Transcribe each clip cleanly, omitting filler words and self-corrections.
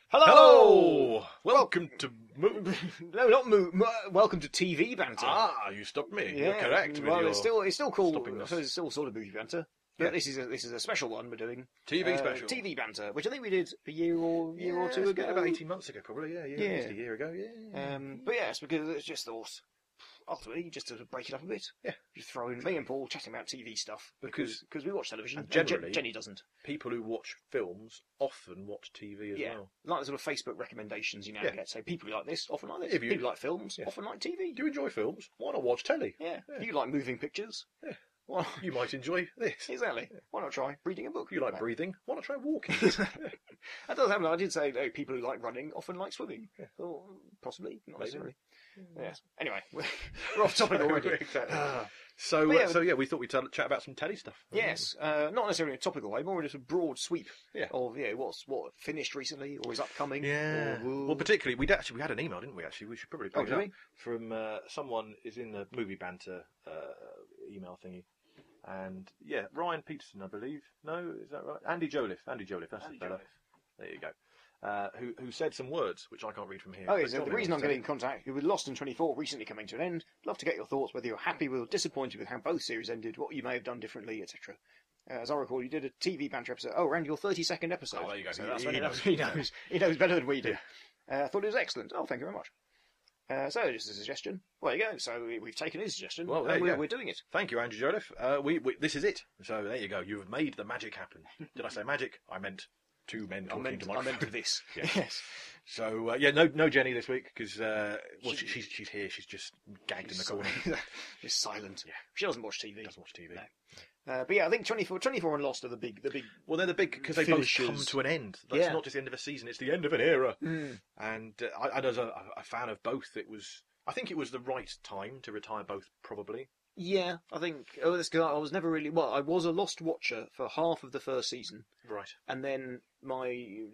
Hello! Welcome to... Welcome to TV Banter. You stopped me. You're correct. Well, it's still called... stopping us. It's still sort of Movie Banter. But Yeah. this is a special one we're doing. TV special. TV Banter, which I think we did a year or two ago. About 18 months ago, probably. Yeah. Almost a year ago, yeah. But yes, because it's just thought, ultimately, just to break it up a bit. Yeah. Just throw in me and Paul chatting about TV stuff. Because we watch television. And generally- Jenny doesn't. People who watch films often watch TV as well. Like the sort of Facebook recommendations you now Yeah. get. So people who like this often like this. If you- People who like films Yeah. often like TV. Do you enjoy films? Why not watch telly? Yeah. You like moving pictures. Yeah. Well, You might enjoy this. exactly. Why not try reading a book? You like breathing? Why not try walking? That does happen. I did say people who like running often like swimming. Yeah. Or possibly, not Maybe. necessarily. Yes. Anyway, we're off topic already. Exactly. Ah. So But we thought we'd chat about some telly stuff. Yes, not necessarily in a topical way, more just a broad sweep Yeah. of what finished recently or is upcoming. Yeah. Or Well, particularly, we had an email, didn't we? Actually, we should probably Oh, pick it did up we? from someone is in the movie banter email thingy, and yeah, Ryan Peterson, I believe. No, is that right? Andy Joliffe. That's the fella. There you go. Who said some words which I can't read from here. Oh, but yes, John the Mills reason I'm said getting in it. contact with Lost in 24 recently coming to an end. Love to get your thoughts, whether you're happy with or disappointed with how both series ended, what you may have done differently, etc. As I recall, you did a TV banter episode. Oh, around your 32nd episode. Oh, there you go. So He- that's he when knows. he knows better than we do. I thought it was excellent. Oh, thank you very much. So, just a suggestion. Well, there you go. So we've taken his suggestion. Well, there and you go. we're doing it. Thank you, Andrew Joliffe. This is it. So there you go. You've made the magic happen. Did I say magic? I meant two men I talking meant, to I my meant this. Yeah. Yes. So no Jenny this week because she's here. She's just gagged in the corner. Just silent. Yeah. She doesn't watch TV. Doesn't watch TV. No. But yeah, I think 24 and Lost are the big. Well, they're the big because they both come Finishes. to an end. It's Yeah. not just the end of a season; it's the end of an era. Mm. And as a fan of both, I think it was the right time to retire both. Probably. Yeah, I think. Oh, that's good. I was never really. Well, I was a Lost watcher for half of the first season, Right. and then my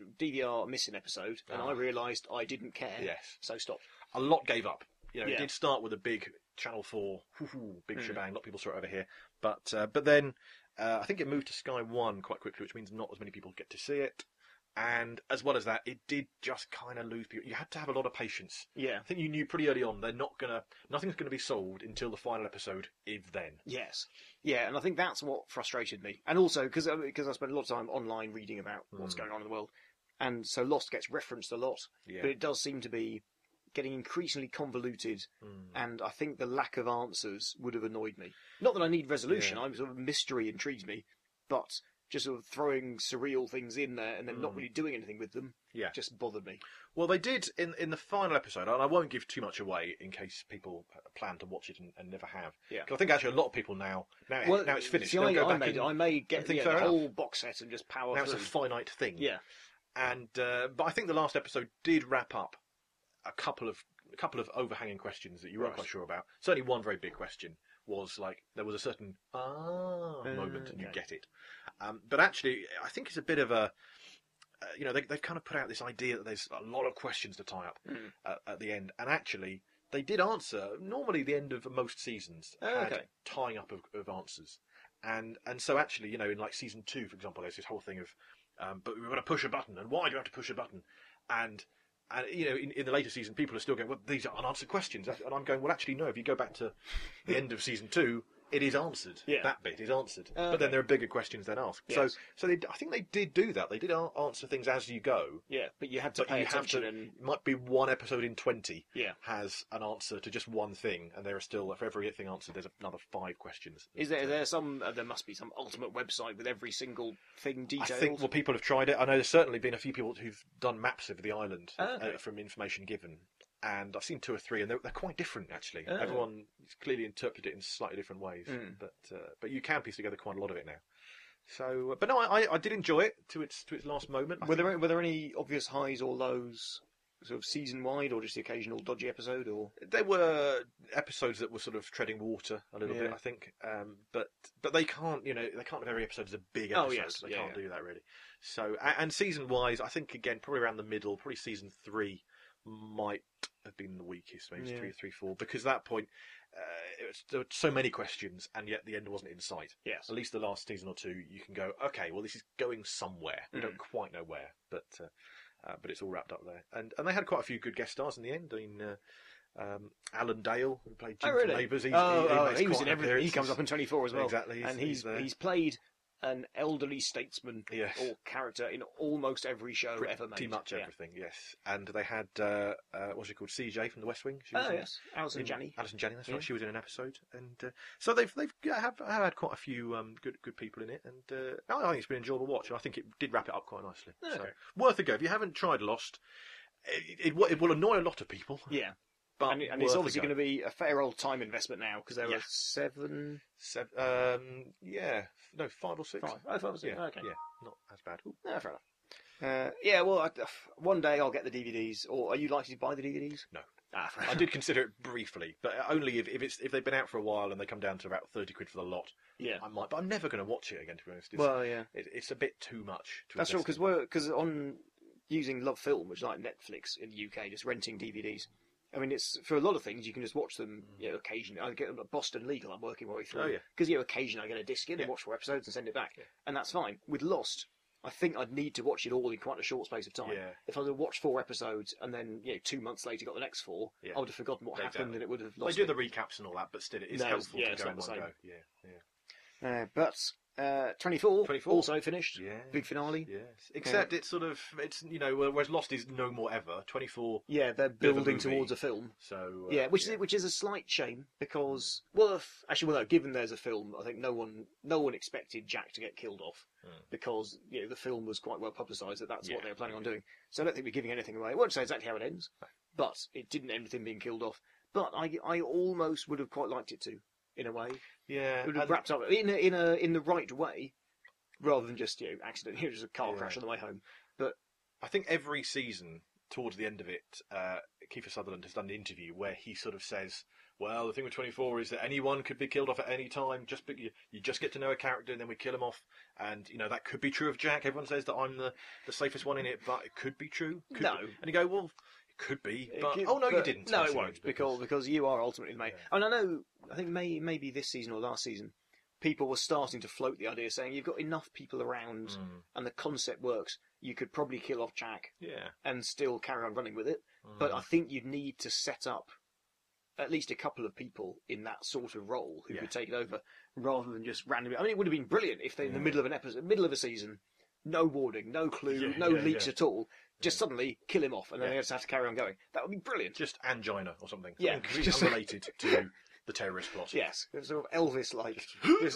DVR missing episode, and I realised I didn't care. Yes. So stopped. A lot gave up. It Yeah. did start with a big Channel 4, big shebang. A lot of people saw it over here, but then I think it moved to Sky One quite quickly, which means not as many people get to see it. And as well as that, it did just kind of lose people. You had to have a lot of patience. Yeah. I think you knew pretty early on nothing's gonna be solved until the final episode, if then. Yes. Yeah, and I think that's what frustrated me, and also because I spent a lot of time online reading about what's going on in the world, and so Lost gets referenced a lot, Yeah. but it does seem to be getting increasingly convoluted, and I think the lack of answers would have annoyed me. Not that I need resolution; I'm sort of mystery intrigues me, but just sort of throwing surreal things in there and then not really doing anything with them Yeah. just bothered me. Well, they did in the final episode, and I won't give too much away in case people plan to watch it and never have. Yeah. 'Cause I think actually a lot of people now it's finished. See, they'll go I back may get and think, the fair whole enough. box set and just power Now through. it's a finite thing. Yeah. And but I think the last episode did wrap up a couple of overhanging questions that you weren't Right. quite sure about. Certainly, one very big question was like there was a certain moment, and you okay. get it. But actually, I think it's a bit of a they've kind of put out this idea that there's a lot of questions to tie up at the end, and actually they did answer. Normally, the end of most seasons had okay. tying up of answers, and so actually, in like season 2, for example, there's this whole thing of but we've got to push a button, and why do you have to push a button? And in the later season, people are still going, well, these are unanswered questions. And I'm going, well, actually, no, if you go back to the end of season 2, it is answered. Yeah. That bit is answered. But Okay. then there are bigger questions than asked. Yes. So I think they did do that. They did answer things as you go. Yeah, but you had to But pay you have attention to, and it might be one episode in 20 yeah. has an answer to just one thing, and there are still, for every thing answered, there's another 5 questions. Is there some? There must be some ultimate website with every single thing I detailed. think people have tried it. I know there's certainly been a few people who've done maps of the island Okay. from information given, and I've seen 2 or 3, and they're quite different actually. Oh. Everyone clearly interpreted it in slightly different ways, but you can piece together quite a lot of it now. So, but no, I did enjoy it to its last moment. I Were think there any obvious highs or lows, sort of season wide, or just the occasional dodgy episode? Or there were episodes that were sort of treading water a little bit, Yeah. I think, but they can't, they can't have every episode as a big Oh, episode. yes. They Yeah, can't yeah. do that really. So, and season wise, I think again probably around the middle, probably season 3 might have been the weakest, maybe Yeah. 3, 3, 4, because at that point there were so many questions, and yet the end wasn't in sight. yes, At least the last season or 2, you can go, okay, well this is going somewhere. We don't quite know where, but but it's all wrapped up there. And they had quite a few good guest stars in the end. I mean, Alan Dale, who played Jim from Neighbours. He was in everything. He comes up in 24 as well. Exactly. And he's played an elderly statesman or character in almost every show ever made. Pretty much everything, yes. And they had, what's she called, CJ from The West Wing. Yes. Alison Janney. Alison Janney, that's right. She was in an episode. And so they've had quite a few good people in it. And I think it's been an enjoyable watch. And I think it did wrap it up quite nicely. Okay. So, worth a go. If you haven't tried Lost, it will annoy a lot of people. Yeah. But and it's obviously going to be a fair old time investment now, because there were 7... 5 or 6. 5 or 6, yeah, okay. Yeah, not as bad. No, fair enough. Well, one day I'll get the DVDs, or are you likely to buy the DVDs? No. I did consider it briefly, but only if they've been out for a while and they come down to about 30 quid for the lot. Yeah. I might, but I'm never going to watch it again, to be honest. It's a bit too much. That's true, because on using Love Film, which is like Netflix in the UK, just renting DVDs. I mean, it's for a lot of things you can just watch them. Occasionally. I get them at Boston Legal. I'm working my way through. Oh yeah. Because occasionally I get a disc in and watch 4 episodes and send it back, and that's fine. With Lost, I think I'd need to watch it all in quite a short space of time. Yeah. If I had watched 4 episodes and then 2 months later got the next 4, I would have forgotten what happened and it would have lost. They do the recaps and all that, but still, it is helpful to go in one go. Yeah. But 24 also finished. Yeah. Big finale. Yes. Except it's whereas Lost is no more ever. 24. Yeah, they're building towards a film. So which is a slight shame because given there's a film, I think no one expected Jack to get killed off because the film was quite well publicised that's what they were planning on doing. So I don't think we're giving anything away. I won't say exactly how it ends, but it didn't end with him being killed off. But I almost would have quite liked it to. In a way, it would have wrapped up in the right way, rather than just accident. Just a car crash on the way home. But I think every season, towards the end of it, Kiefer Sutherland has done an interview where he sort of says, "Well, the thing with 24 is that anyone could be killed off at any time. You just get to know a character and then we kill him off. And that could be true of Jack. Everyone says that I'm the safest one in it, but it could be true. And you go, well." Could be, but you didn't. No, it won't, because you are ultimately the main. Yeah. And I think maybe this season or last season, people were starting to float the idea, saying you've got enough people around, and the concept works. You could probably kill off Jack, and still carry on running with it. But I think you'd need to set up at least a couple of people in that sort of role who could take it over, rather than just randomly. I mean, it would have been brilliant if they, in the middle of an episode, middle of a season, no warning, no clue, no leaks at all. Just suddenly kill him off, and then they just have to carry on going. That would be brilliant. Just angina or something. Yeah, just unrelated to the terrorist plot. Yes, sort of Elvis-like.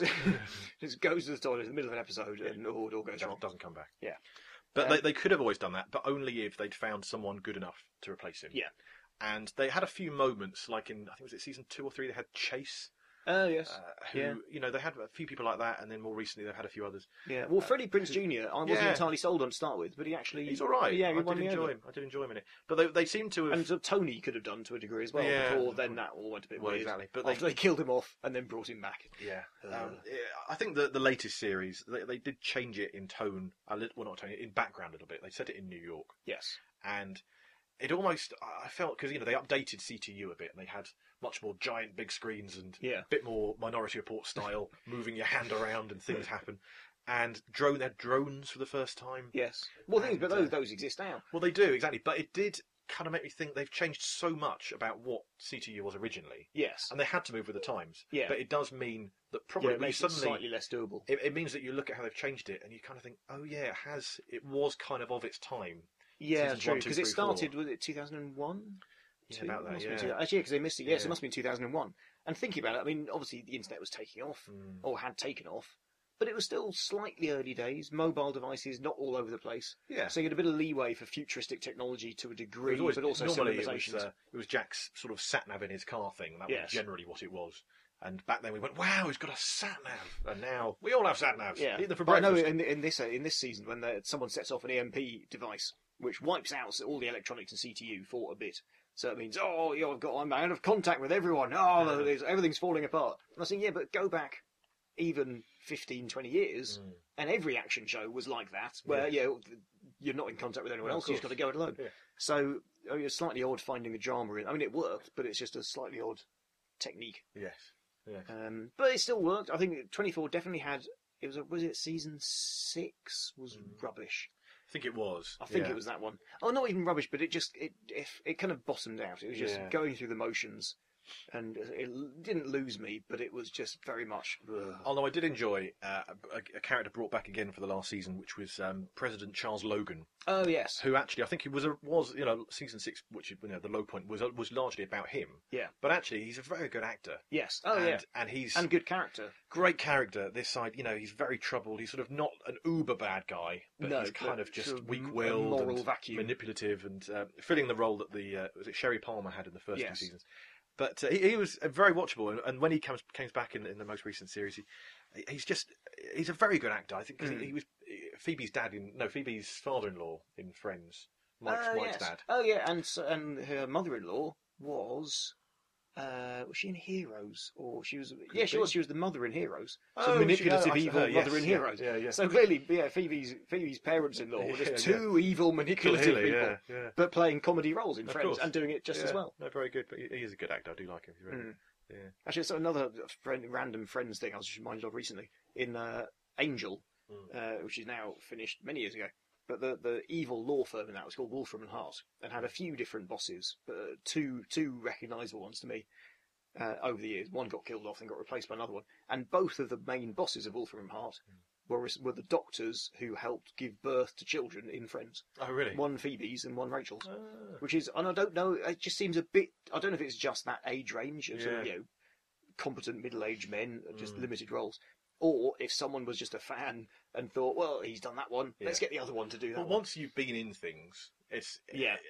just goes to the toilet in the middle of an episode, and it all goes wrong. Doesn't come back. Yeah, but they could have always done that, but only if they'd found someone good enough to replace him. Yeah, and they had a few moments, like in I think was it season 2 or 3, they had Chase. Oh, yes. They had a few people like that, and then more recently they've had a few others. Yeah, well, Freddie Prinze Jr., I wasn't entirely sold on to start with, but he's all right. Yeah, I did enjoy him in it. But they seem to have... And so Tony could have done to a degree as well, before then that all went a bit weird. Exactly. But they killed him off and then brought him back. Yeah. I think the latest series, they did change it in tone, in background a little bit. They set it in New York. Yes. And it almost, I felt, because they updated CTU a bit, and they had much more giant big screens and a bit more Minority Report style, moving your hand around and things happen. And they had drones for the first time. Yes. Well, those exist now. Well, they do, exactly. But it did kind of make me think they've changed so much about what CTU was originally. Yes. And they had to move with the times. Yeah. But it does mean that probably it makes suddenly... it slightly less doable. It means that you look at how they've changed it and you kind of think, oh yeah, it was kind of its time. Yeah, true. Because it started, was it 2001? Yeah, about that, Actually, because they missed it. Yes, it must have been 2001. And thinking about it, I mean, obviously the internet was taking off, or had taken off, but it was still slightly early days. Mobile devices not all over the place. Yeah. So you had a bit of leeway for futuristic technology to a degree, but also some limitations. It was Jack's sort of sat-nav in his car thing. That was generally what it was. And back then we went, wow, he's got a sat-nav. And now we all have sat-navs. Yeah. Eat them for breakfast. breakfast. No, in this season, when someone sets off an EMP device, which wipes out all the electronics and CTU for a bit. So it means, I'm out of contact with everyone. Everything's falling apart. And I was saying, yeah, but go back even 15, 20 years, and every action show was like that, where you're not in contact with anyone else, you've just got to go it alone. Yeah. So it's slightly odd finding the drama in. I mean, it worked, but it's just a slightly odd technique. Yes. But it still worked. I think 24 definitely had. Was it season 6 was rubbish. I think it was. I think it was that one. Oh, not even rubbish, but it kind of bottomed out. It was just going through the motions, and it didn't lose me, but it was just very much. Ugh. Although I did enjoy a character brought back again for the last season, which was President Charles Logan. Oh yes. Who actually, I think he was season 6, which the low point was largely about him. Yeah. But actually, he's a very good actor. Yes. Oh yeah. And he's good character. Great character. This side, he's very troubled. He's sort of not an uber bad guy, but he's kind of just weak-willed, moral vacuum, manipulative, and filling the role that was it Sherry Palmer had in the first 2 seasons. But he was very watchable, and when he comes back in the most recent series, he's a very good actor. I think 'cause he was Phoebe's father-in-law in Friends, Mike's dad. Oh yeah, and her mother-in-law was she in Heroes, or she was? Yeah, she was. She was the mother in Heroes. So manipulative, evil mother in Heroes. Yeah. So clearly, Phoebe's parents-in-law were just two evil, manipulative people, but playing comedy roles in Friends and doing it just as well. No, very good. But he is a good actor. I do like him. He's very good. Actually, so another random Friends thing I was just reminded of recently in Angel, which is now finished many years ago. But the evil law firm in that was called Wolfram and Hart, and had a few different bosses, two recognisable ones to me over the years. One got killed off and got replaced by another one, and both of the main bosses of Wolfram and Hart were the doctors who helped give birth to children in Friends. Oh, really? One Phoebe's and one Rachel's, which is, and I don't know, it just seems a bit. I don't know if it's just that age range of sort of, competent middle-aged men, just limited roles. Or if someone was just a fan and thought, well, he's done that one, let's get the other one to do that. Well, once you've been in things, it's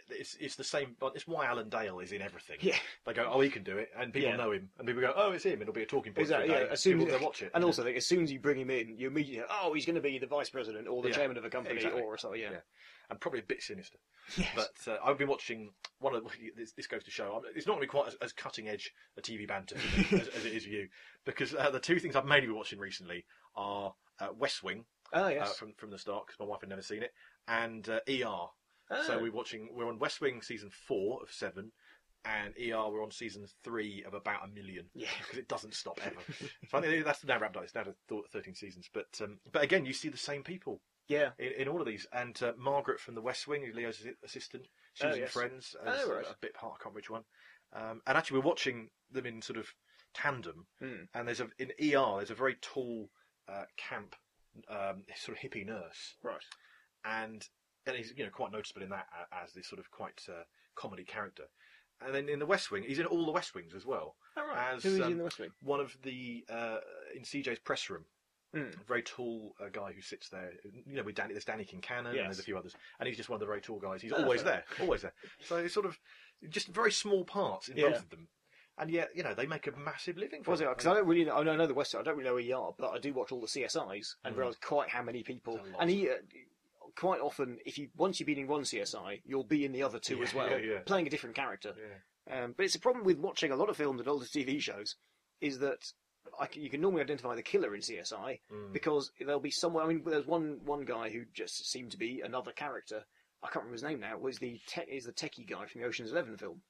the same. But it's why Alan Dale is in everything. Yeah, they go, oh, he can do it, and people know him, and people go, oh, it's him. It'll be a talking point. Exactly. Yeah, as soon as they watch it, and also, as soon as you bring him in, you immediately, he's going to be the vice president or the chairman of a company or something. Yeah, and probably a bit sinister. Yes. But I've been watching one of this goes to show it's not going to be quite as cutting edge a TV banter for me as it is for you, because the two things I've mainly been watching recently are West Wing. Oh yes. From the start, because my wife had never seen it, and ER. So we're on West Wing season 4 of 7, and ER we're on season 3 of about 1 million. Yeah, because it doesn't stop ever. So I think that's now wrapped up. It's now to 13 seasons, but again, you see the same people. Yeah, in all of these, and Margaret from the West Wing, Leo's assistant, she was in Friends as a bit part. I can't remember which one. And actually, we're watching them in sort of tandem. And in ER, there's a very tall, camp, sort of hippie nurse, right? And he's quite noticeable in that as this sort of quite comedy character. And then in the West Wing, he's in all the West Wings as well. Oh, right. Who is he in the West Wing? One of the in CJ's press room. A very tall guy who sits there. With Danny, there's Danny Kincannon, and there's a few others, and he's just one of the very tall guys. He's always there. So it's sort of just very small parts in both of them, and yet they make a massive living from it. Because I don't really know. I know the West Side. I don't really know ER, but I do watch all the CSIs and realise quite how many people. And he quite often, once you've been in one CSI, you'll be in the other two as well, playing a different character. Yeah. But it's a problem with watching a lot of films and all the TV shows, is that you can normally identify the killer in CSI because there'll be someone. I mean, there's one guy who just seemed to be another character. I can't remember his name now. Was the techie guy from the Ocean's 11 films.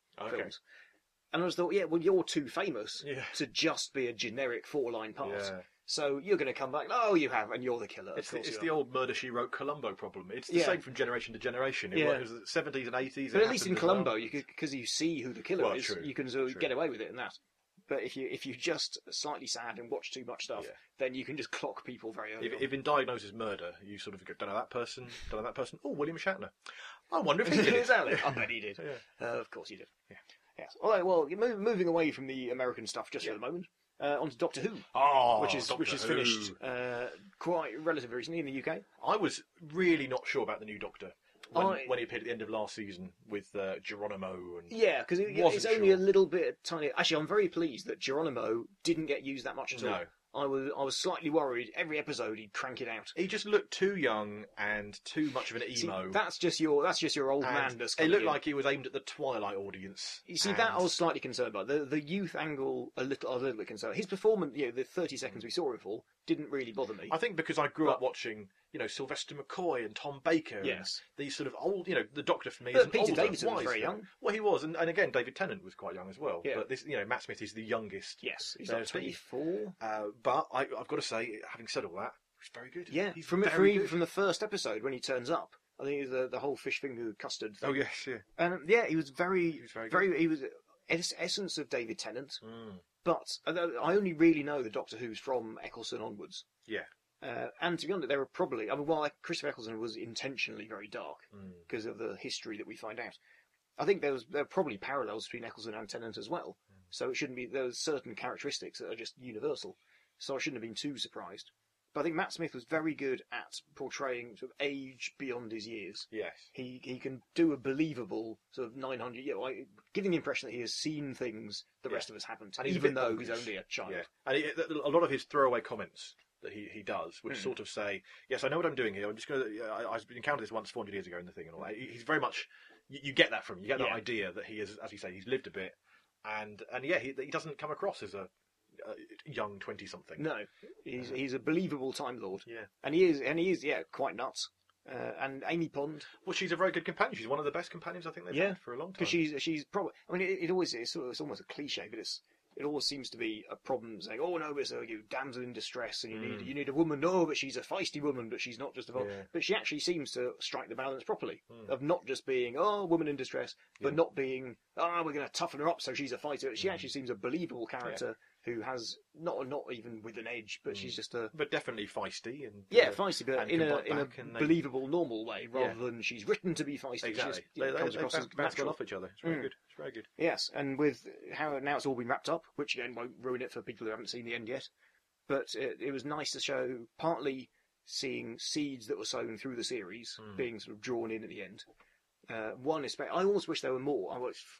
And I just thought, you're too famous to just be a generic 4-line part. Yeah. So you're going to come back. Oh, you have, and you're the killer. It's the old Murder She Wrote Columbo problem. It's the same from generation to generation. It was the 70s and 80s. But at least in Columbo, because you see who the killer is, you can sort of get away with it in that. But if you're just slightly sad and watch too much stuff, then you can just clock people very early. If in Diagnosis Murder, you sort of go, don't know that person. Oh, William Shatner. I wonder if he did it. Exactly. I bet he did. Of course he did. Yeah. Yes. All right. Well, moving away from the American stuff just for the moment, onto Doctor Who, which is finished quite relatively recently in the UK. I was really not sure about the new Doctor. When he appeared at the end of last season with Geronimo. Because it's only a little bit tiny. Actually, I'm very pleased that Geronimo didn't get used that much at all. I was slightly worried. Every episode he'd crank it out. He just looked too young and too much of an emo. See, that's just your old man. It looked like he was aimed at the Twilight audience. You see, that I was slightly concerned about. The youth angle, I was a little bit concerned. His performance, the 30 seconds we saw him for, didn't really bother me. I think because I grew up watching, Sylvester McCoy and Tom Baker. Yes. And these sort of old, the Doctor for me but is Peter Davison was very young. Well, he was, and again, David Tennant was quite young as well. Yeah. But this, Matt Smith is the youngest. Yes, he's like 24. But I've got to say, having said all that, he's very good. Yeah, he's from the first episode when he turns up, I think it was the whole fish finger custard thing. Oh yes, yeah. And yeah, he was very, very very. He was essence of David Tennant. Mm. But I only really know the Doctor Who's from Eccleston onwards. Yeah. And to be honest, there were probably... I mean, while Christopher Eccleston was intentionally very dark because of the history that we find out, I think there were probably parallels between Eccleston and Tennant as well. So it shouldn't be... There were certain characteristics that are just universal. So I shouldn't have been too surprised. But I think Matt Smith was very good at portraying sort of age beyond his years. Yes. He can do a believable sort of 900... giving the impression that he has seen things the rest of us haven't, and even though he's only a child. Yeah. And a lot of his throwaway comments that he does, which sort of say, yes, I know what I'm doing here. I'm just going to... I encountered this once 400 years ago in the thing and all that. He's very much... You get that from him. You get that idea that he is, as you say, he's lived a bit. And yeah, he doesn't come across as a young 20-something. No, he's a believable Time Lord. Yeah, and he is quite nuts. And Amy Pond. Well, she's a very good companion. She's one of the best companions I think they've had for a long time. Because she's probably. I mean, it always it's almost a cliche, but it always seems to be a problem saying, "Oh no, it's you damsel in distress, and you need a woman." No, but she's a feisty woman, but she's not just a. But she actually seems to strike the balance properly of not just being woman in distress, but not being we're going to toughen her up so she's a fighter. She actually seems a believable character. Who has not even with an edge, but she's just but definitely feisty and feisty, but in a believable, normal way, rather than she's written to be feisty. Exactly, they comes across as natural off each other. It's very good. It's very good. Yes, and with how now it's all been wrapped up, which again won't ruin it for people who haven't seen the end yet. But it was nice to show partly seeing seeds that were sown through the series being sort of drawn in at the end. One especially, I almost wish there were more.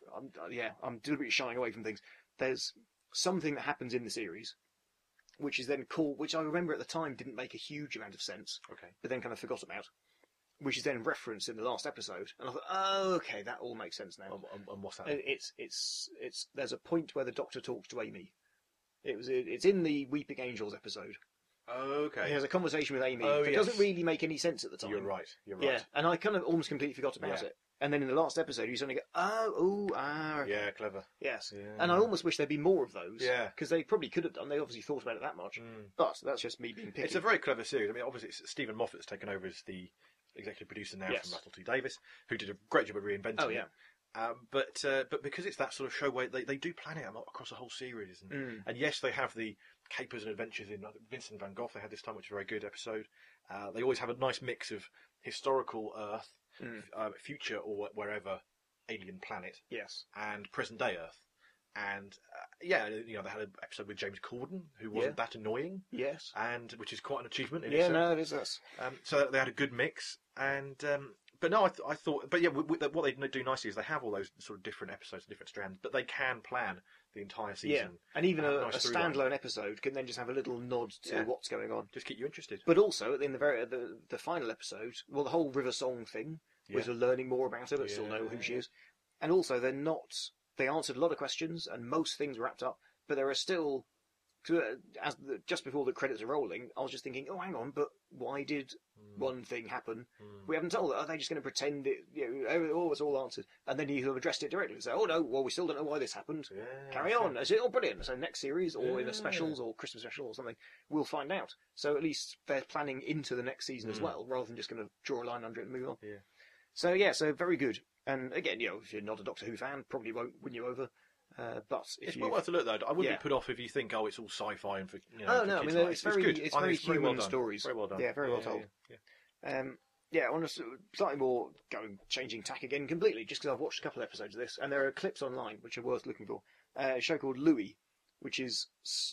I'm deliberately shying away from things. There's something that happens in the series, which is then called, which I remember at the time didn't make a huge amount of sense, but then kind of forgot about, which is then referenced in the last episode, and I thought, oh, okay, that all makes sense now. And what's that? It's there's a point where the Doctor talks to Amy. It's in the Weeping Angels episode. Okay. He has a conversation with Amy. It doesn't really make any sense at the time. You're right. Yeah, and I kind of almost completely forgot about it. And then in the last episode, you suddenly go, okay. Yeah, clever. Yes. Yeah. And I almost wish there'd be more of those. Yeah. Because they probably could have done. They obviously thought about it that much. But that's just me being picky. It's a very clever series. I mean, obviously, it's Stephen Moffat that's taken over as the executive producer now from Russell T Davies, who did a great job of reinventing it. But because it's that sort of show where they do plan it across the whole series. And yes, they have the capers and adventures in Vincent van Gogh. They had this time, which is a very good episode. They always have a nice mix of historical Earth, future or wherever alien planet, and present day Earth, and they had an episode with James Corden, who wasn't that annoying, and which is quite an achievement. In itself. No, it is us. So they had a good mix, and but no, I thought, but yeah, what they do nicely is they have all those sort of different episodes, different strands, but they can plan the entire season. And even a standalone episode can then just have a little nod to what's going on, just keep you interested. But also in the final episode, well, the whole River Song thing was learning more about her, but still know who she is. And also, they answered a lot of questions, and most things wrapped up, but there are still, just before the credits are rolling, I was just thinking, oh, hang on, but why did one thing happen? We haven't told it. Are they just going to pretend it, it's all answered? And then you have addressed it directly and say, oh, no, well, we still don't know why this happened. Carry on. I say, oh, brilliant. So next series, or in a specials, or Christmas special, or something, we'll find out. So at least they're planning into the next season as well, rather than just going to draw a line under it and move on. Yeah. So very good. And again, if you're not a Doctor Who fan, probably won't win you over. But it's well worth a look, though. I wouldn't be put off if you think, it's all sci-fi and for oh no, I mean it's very good. It's very human well stories. Very well done. Yeah, very well told. On a slightly more changing tack again completely, just because I've watched a couple of episodes of this, and there are clips online which are worth looking for. A show called Louis, which is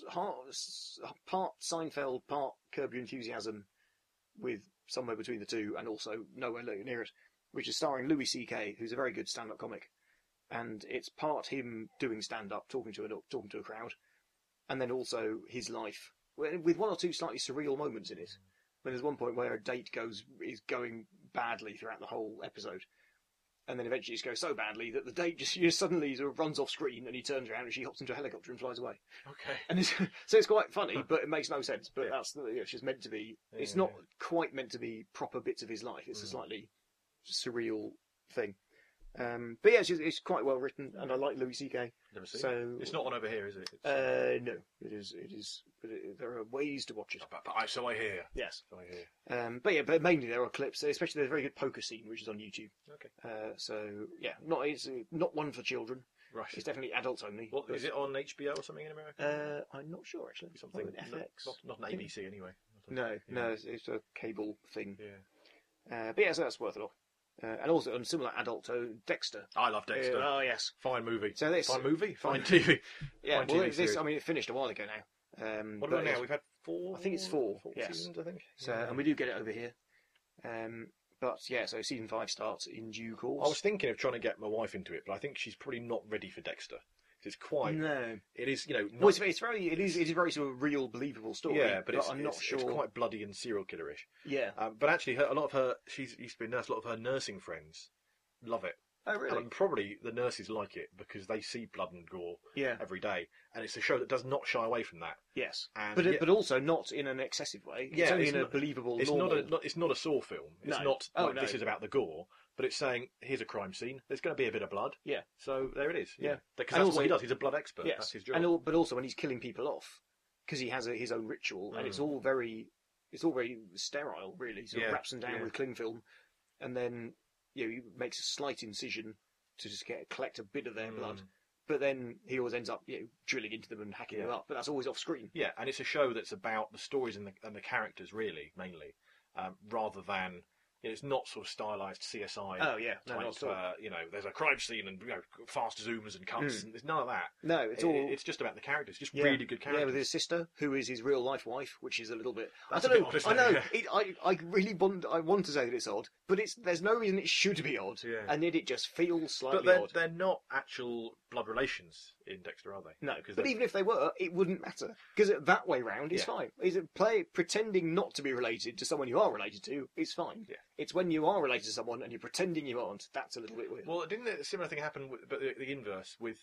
part Seinfeld, part Curb Your Enthusiasm, with somewhere between the two, and also nowhere near it, which is starring Louis C.K., who's a very good stand-up comic. And it's part him doing stand-up, talking to a crowd, and then also his life, with one or two slightly surreal moments in it. When there's one point where a date is going badly throughout the whole episode, and then eventually it goes so badly that the date just suddenly sort of runs off screen, and he turns around and she hops into a helicopter and flies away. Okay. And so it's quite funny, but it makes no sense. But that's it's just meant to be. It's not quite meant to be proper bits of his life. It's a slightly surreal thing. But yeah, it's quite well written, and I like Louis C.K. Never seen So it. It's not on over here, is it? no, it is. But there are ways to watch it. So I hear. Yes. So I hear. But mainly there are clips, especially there's a very good poker scene which is on YouTube. Okay. So yeah, it's not one for children. Right. It's definitely adults only. What is it on HBO or something in America? I'm not sure actually. Something FX. Not an ABC anyway. No, it's a cable thing. Yeah. But yeah, so that's worth it off. And also on similar adult to Dexter. I love Dexter. Oh yes, fine movie. So this fine movie, fine TV. Yeah, fine well, TV this series. it finished a while ago now. What about now? We've had 4. I think it's 4. Yes. seasons. I think. So and we do get it over here. But yeah, so season 5 starts in due course. I was thinking of trying to get my wife into it, but I think she's probably not ready for Dexter. It's quite. No. It is, Well, it is a very sort of real, believable story. Yeah, but I'm not sure. It's quite bloody and serial killerish. Yeah. But actually, a lot of her, she's used to be a nurse. A lot of her nursing friends love it. Oh, really? And probably the nurses like it because they see blood and gore Yeah. every day, and it's a show that does not shy away from that. Yes. And but also not in an excessive way. Yeah, it's only it's in a not- believable. It's normal... it's not a Saw film. It's No. not Oh, like no. this is about the gore, but it's saying here's a crime scene. There's going to be a bit of blood. Yeah. So there it is. Yeah. Because And that's also- what he does. He's a blood expert. Yes. That's his job. But also when he's killing people off, because he has his own ritual, and it's all very sterile, really. Sort of Yeah, wraps them down yeah. with cling film, and then he makes a slight incision to just collect a bit of their blood. But then he always ends up drilling into them and hacking them up. But that's always off screen. Yeah, and it's a show that's about the stories and the characters, really, mainly, rather than it's not sort of stylized CSI. Oh yeah, no, type, not at all. there's a crime scene and fast zooms and cuts. And there's none of that. No, it's all. It's just about the characters, just really good characters. Yeah, with his sister, who is his real life wife, which is a little bit. That's I don't a know. bit odd, I know. isn't it? I really want to say that it's odd, but there's no reason it should be odd, Yeah. and yet it just feels slightly But odd. they're not actual blood relations in Dexter, are they? No, because but even if they were, it wouldn't matter because that way round is fine. Is it pretending not to be related to someone you are related to is fine. Yeah. It's when you are related to someone and you're pretending you aren't that's a little bit weird. Well, didn't a similar thing happen with the inverse with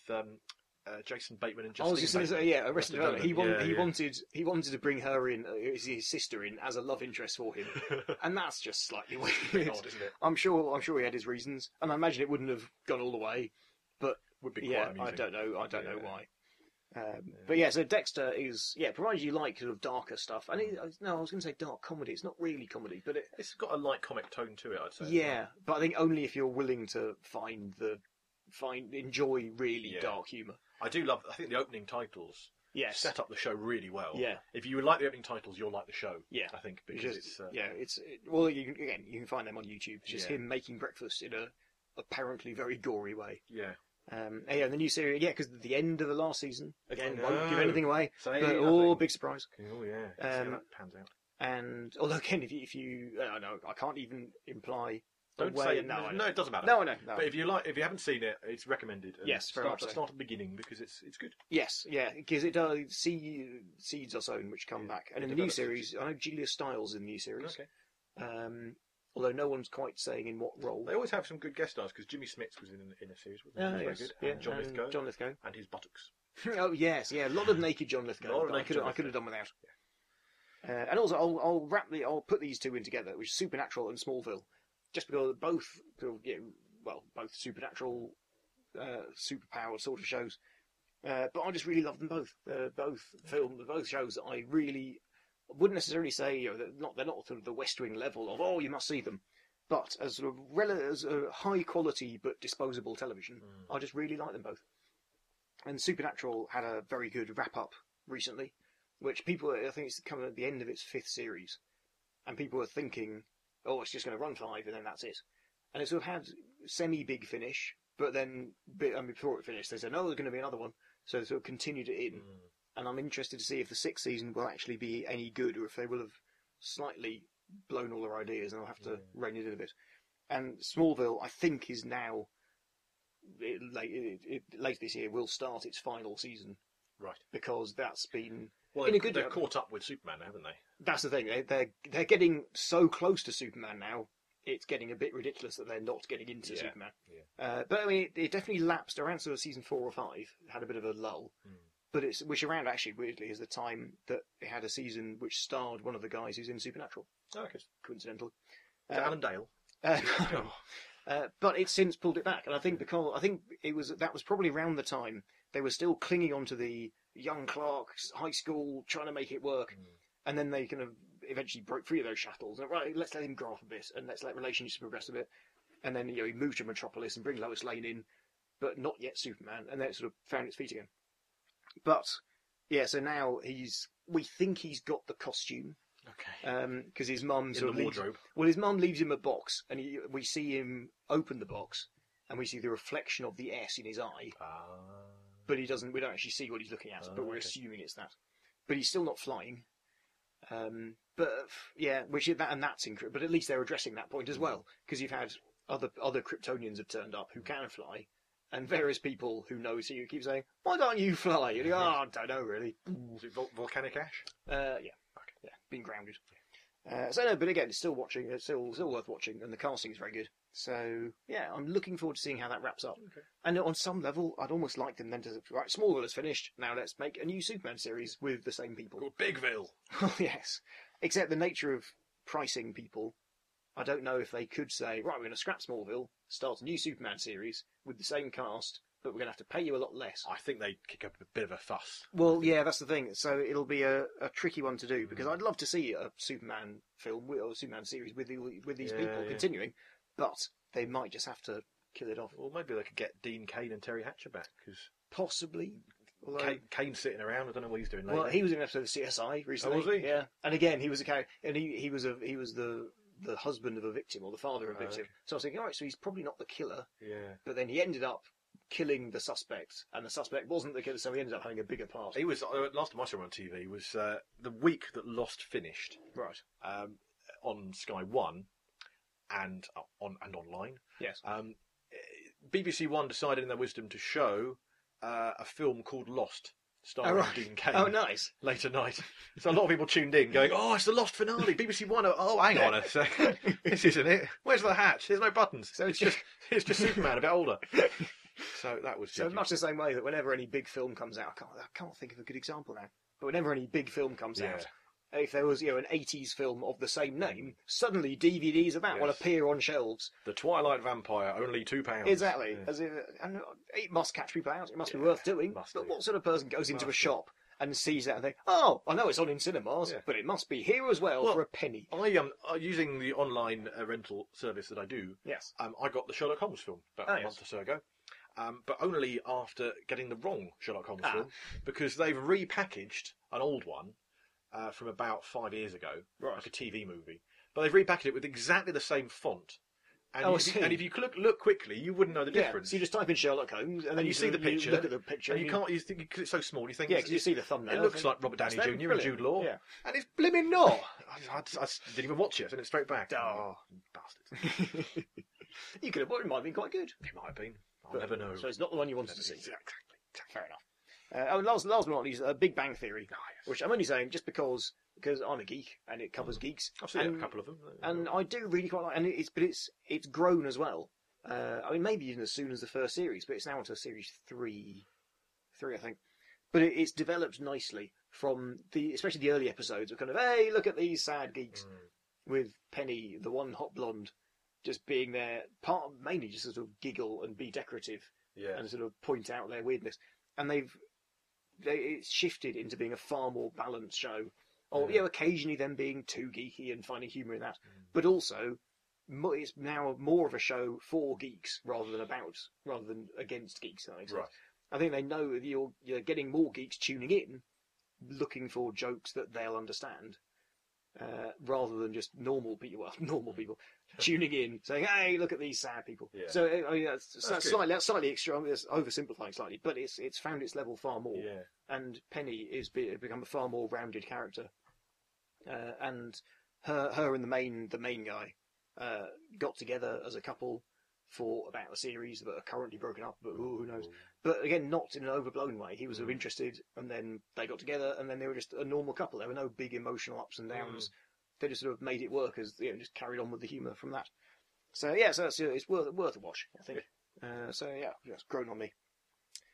Jason Bateman and I was Justine just going to Bateman? say, Arrested Development. He Yeah. wanted to bring her in, his sister in, as a love interest for him, and that's just slightly weird. Odd, isn't it? I'm sure he had his reasons, and I imagine it wouldn't have gone all the way, but Would be quite yeah, amusing. I don't know Yeah. why. But yeah, so Dexter is provided you like sort of darker stuff, and I was going to say dark comedy. It's not really comedy, but It's got a light comic tone to it, I'd say. yeah, but I think only if you're willing to enjoy really Yeah. dark humour. I do love. I think the opening titles Yes. set up the show really well. Yeah. If you like the opening titles, you'll like the show. Yeah. I think because it's. Well, you can find them on YouTube. It's just Yeah. him making breakfast in a apparently very gory way. Yeah. And the new series, because the end of the last season again I won't give know. anything away. Say But nothing. big surprise. Oh yeah. See how that pans out. And although again, if you, no, I can't even imply. Don't way, say no, no. It doesn't matter. No, no. But if you haven't seen it, it's recommended. And Yes, very much so. Start at the beginning because it's good. Yes, yeah, because it does. Seeds are sown which come back, and in the new develops. series, I know Julia Stiles in the new series. Okay. Although no one's quite saying in what role. They always have some good guest stars because Jimmy Smits was in a series, wasn't he? He was Yes, very good. yeah, And John Lithgow. John Lithgow. And his buttocks. Oh yes, yeah, a lot of naked John Lithgow. A lot of that I naked John could have Lithgow. done without. And also, I'll put these two in together, which is Supernatural and Smallville, just because both supernatural, superpowered sort of shows. But I just really love them both. Both shows that I really wouldn't necessarily say they're not sort of the West Wing level of you must see them, but as sort of as a high quality but disposable television, I just really like them both. And Supernatural had a very good wrap up recently, which I think it's coming at the end of its 5th series, and people were thinking, it's just going to run 5 and then that's it. And it sort of had semi-big finish, but then before it finished, they said, no, there's going to be another one. So they sort of continued it in. And I'm interested to see if the 6th season will actually be any good, or if they will have slightly blown all their ideas and they'll have to rein it in a bit. And Smallville, I think, is now, later this year, will start its final season. Right. Because that's been... Well, they've caught up with Superman, haven't they? That's the thing. They're getting so close to Superman now. It's getting a bit ridiculous that they're not getting into Superman. Yeah. But I mean, it definitely lapsed around sort of season 4 or 5. Had a bit of a lull. But which around actually weirdly is the time that it had a season which starred one of the guys who's in Supernatural. Oh, okay. Coincidental. Is it Alan Dale? No. But it's since pulled it back, and I think that was probably around the time they were still clinging on to the young Clark's high school, trying to make it work, and then they kind of eventually broke free of those shackles. And right, let's let him grow up a bit, and let's let relationships progress a bit. And then he moved to Metropolis and bring Lois Lane in, but not yet Superman, and then it sort of found its feet again. But yeah, so now we think he's got the costume. Okay. Because his mum sort of wardrobe. His mum leaves him a box, and we see him open the box, and we see the reflection of the S in his eye. But he doesn't. We don't actually see what he's looking at, but we're assuming it's that. But he's still not flying. But yeah, that's incredible. But at least they're addressing that point as well, because you've had other Kryptonians have turned up who can fly, and various people who know you keep saying, "Why can't you fly?" And you go, I don't know really. Is it volcanic ash? Yeah. Yeah, being grounded. So no, but again, it's still watching. It's still worth watching, and the casting is very good. So yeah, I'm looking forward to seeing how that wraps up. Okay. And on some level, I'd almost like them then to right. Smallville is finished. Now let's make a new Superman series with the same people. Called Bigville. Oh yes, except the nature of pricing people. I don't know if they could say, right, we're going to scrap Smallville, start a new Superman series with the same cast, but we're going to have to pay you a lot less. I think they'd kick up a bit of a fuss. Well, yeah, that's the thing. So it'll be a tricky one to do, because I'd love to see a Superman film or a Superman series with these people continuing, but they might just have to kill it off. Well, maybe they could get Dean Cain and Terry Hatcher back, because possibly. Kane's sitting around. I don't know what he's doing lately. Well, he was in an episode of CSI recently. Oh, was he? Yeah, and again, he was a character, and he was the husband of a victim or the father of a victim. Okay. So I was thinking, all right, so he's probably not the killer. Yeah. But then he ended up killing the suspect, and the suspect wasn't the killer, so he ended up having a bigger part. He was last time I saw him on TV was the week that Lost finished. Right. On Sky One, and online. Yes. BBC One decided in their wisdom to show a film called Lost, starring right. Dean Cain. Oh, nice. Late at night. So a lot of people tuned in going, oh, it's the Lost finale, BBC One. Oh, hang on a second. This isn't it. Where's the hatch? There's no buttons. So it's just Superman, a bit older. So that was... So much the same way that whenever any big film comes out, I can't think of a good example now, but whenever any big film comes out, if there was an 80s film of the same name, suddenly DVDs of that will appear on shelves. The Twilight Vampire, only £2. Exactly. Yeah. And it must catch people out. It must be worth doing. But what sort of person goes into a shop and sees that and thinks, oh, I know it's on in cinemas, but it must be here as well for a penny? I am using the online rental service that I do. Yes. I got the Sherlock Holmes film about a month or so ago. But only after getting the wrong Sherlock Holmes film, because they've repackaged an old one from about 5 years ago, like a TV movie. But they've repackaged it with exactly the same font. And, if you look quickly, you wouldn't know the difference. So you just type in Sherlock Holmes, and then you see the picture. You look at the picture, and you can't. You think because it's so small, you think because you see the thumbnail. It looks like Robert Downey Jr. and Jude Law, and it's blimmin' not. I didn't even watch it. I sent it straight back. Oh, bastards! You could have. Well, it might have been quite good. It might have been. I'll never know. So it's not the one you wanted to see. Exactly. Fair enough. Last but not least, Big Bang Theory, which I'm only saying just because I'm a geek and it covers geeks. I've seen a couple of them, and I do really quite like. And it's grown as well. I mean, maybe even as soon as the first series, but it's now onto series three, I think. But it's developed nicely from especially the early episodes of kind of, hey, look at these sad geeks, with Penny, the one hot blonde, just being there, mainly just to sort of giggle and be decorative, and sort of point out their weirdness. And it's shifted into being a far more balanced show. Or occasionally them being too geeky and finding humour in that, but also it's now more of a show for geeks rather than against geeks. That makes sense. Right. I think they know that you're getting more geeks tuning in, looking for jokes that they'll understand, rather than just normal people tuning in saying, "Hey, look at these sad people." Yeah. So I mean, that's slightly extreme, oversimplifying slightly, but it's found its level far more. Yeah. And Penny is become a far more rounded character, and her and the main guy got together as a couple for about a series that are currently broken up, but who knows? But again, not in an overblown way. He was sort of interested, and then they got together, and then they were just a normal couple. There were no big emotional ups and downs. They just sort of made it work as just carried on with the humour from that. So it's worth a watch, I think. So it's grown on me.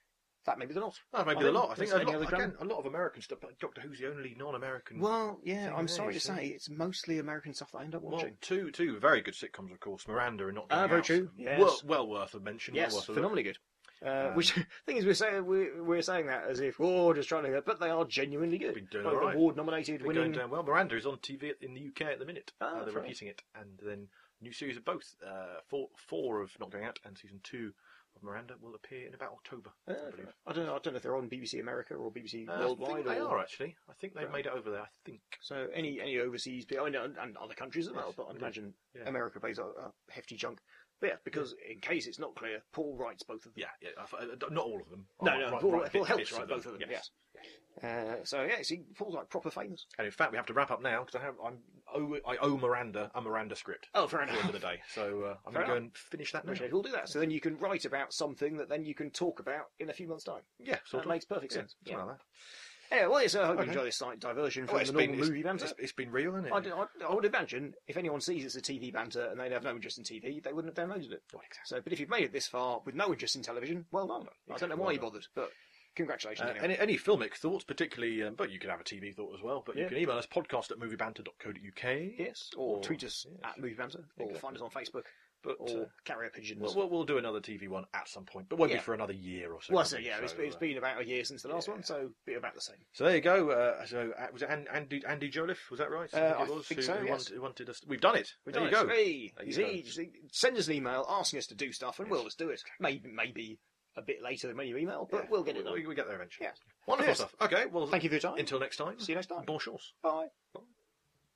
That maybe they're not. Maybe a lot. I think there's any other a lot of American stuff. But Doctor Who's the only non-American. Well, yeah, thing I'm there, sorry you to see. say, it's mostly American stuff that I end up watching. Well, two very good sitcoms, of course. Miranda and Not Going Very Out. true. Yes. Well worth a mention. Yes, well worth a look. phenomenally good. Which thing is, we're saying that as if just trying to, but they are genuinely good. Been doing Both all right. award-nominated, Been winning. going down well. Miranda is on TV in the UK at the minute. They're fair. repeating it, and then new series of both. Four of Not Going Out and season 2 of Miranda will appear in about October. I believe. I don't know if they're on BBC America or BBC I Worldwide. think they or... are actually. I think they've made it over there. I think. So any overseas, and other countries as well. But I imagine America plays a hefty chunk. But yeah, because in case it's not clear, Paul writes both of them. Yeah. Not all of them. Paul helps bits write of both of them. Yes. See, Paul's like proper famous. And in fact, we have to wrap up now because I owe Miranda a Miranda script. Oh, fair at the enough. end of the day. So I'm going to go and finish that now. Okay, we'll do that. So then you can write about something that then you can talk about in a few months' time. Yeah, That makes perfect sense. Something like that. Yeah, well, I hope you enjoy this slight diversion from the normal movie banter. It's been real, hasn't it? I would imagine if anyone sees it's a TV banter and they have no interest in TV, they wouldn't have downloaded it. Well, exactly. So, but if you've made it this far with no interest in television, well done. I don't know why you bothered, but congratulations. Anyway. Any filmic thoughts, particularly, but you can have a TV thought as well, but you can email us podcast@moviebanter.co.uk. Yes, or tweet us at Movie Banter, or find us on Facebook, or carrier pigeons. We'll do another TV one at some point, but won't be for another year or so. Well, it's been about a year since the last one, so be about the same. So there you go. Was it Andy Jolliffe? Was that right? I think so. Who wanted us? We've done it. There you go. Send us an email asking us to do stuff, and we'll just do it. Maybe a bit later than when you email, but we'll get it done. We get there eventually. Yeah. Wonderful stuff. Okay, well, thank you for your time. Until next time. See you next time. Bonne chance. Bye.